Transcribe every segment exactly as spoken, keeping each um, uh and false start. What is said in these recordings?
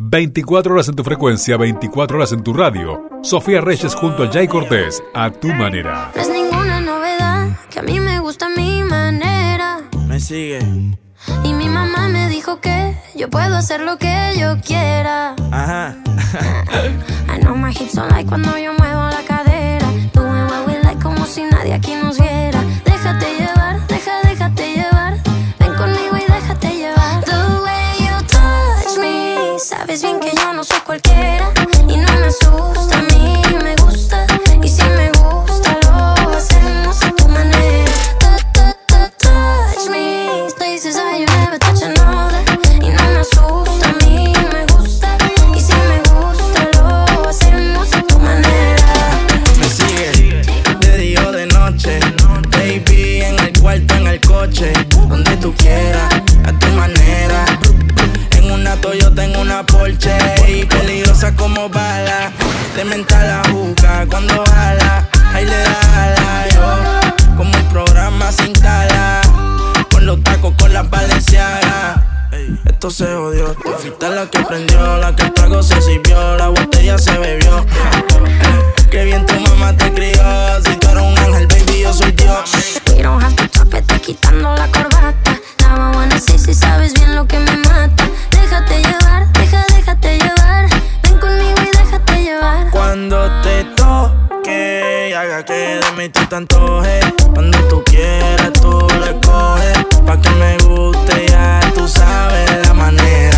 veinticuatro horas en tu frecuencia, veinticuatro horas en tu radio. Sofía Reyes junto a Jay Cortés, a tu manera. No es ninguna novedad, que a mí me gusta mi manera. Me sigue. Y mi mamá me dijo que yo puedo hacer lo que yo quiera. Ajá. I know my hips don't like cuando yo muevo la cadera. Doing what we like como si nadie aquí nos viera. Déjate llevar, deja, déjate llevar. Ven conmigo y déjate llevar. The way you touch me, sabes bien que yo no soy cualquiera. Y no me asusta, a mí me gusta. Y si me gusta lo hacemos a tu manera. Touch me, places that you never touch another. Y no me asusta, a mí me gusta. Y si me gusta lo hacemos a tu manera. Me sigue de día o de noche, baby, en el cuarto, en el coche, donde tú quieras, a tu manera. En una Toyota, en una Porsche, y peligrosa como bala. De mental la juca cuando jala, ahí le da jala, yo. Como un programa sin tala, con los tacos, con las Balenciagas. Esto se jodió, tú fuiste la que prendió, la que el trago se sirvió, la botella se bebió. Qué bien tu mamá te crió, si tú eres un ángel, baby, yo soy Dios. We don't have to talk, vete quitando la corbata. Now I wanna see si sabes bien lo que me mata. Déjate llevar, deja, déjate llevar. Ven conmigo y déjate llevar. Cuando te toque, haga que de mí tú te antojes. Cuando tú quieras, tú le coges. Pa' que me guste, ya tú sabes la manera.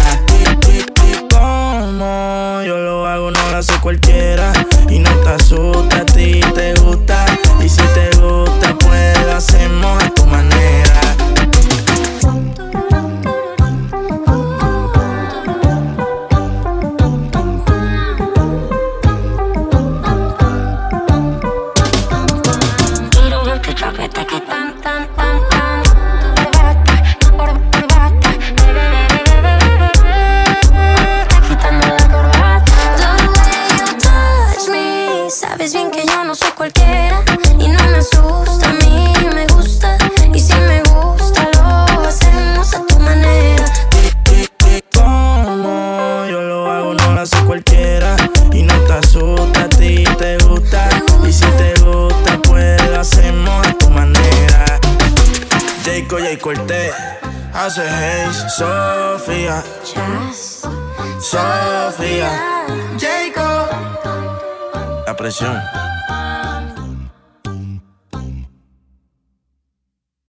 Como yo lo hago, no lo hace cualquiera. Y no te asusta, a ti te gusta. Y si te gusta, pues lo hacemos a tu manera. Sabes bien que yo no soy cualquiera. Y no me asusta, a mí me gusta. Y si me gusta lo hacemos a tu manera. Como yo lo hago, no lo hace cualquiera. Y no te asusta, a ti te gusta. Y si te gusta, pues lo hacemos a tu manera. Jayco, Jay Cortés, hace Hayes, Sofía, Sofía, Jayco. La presión.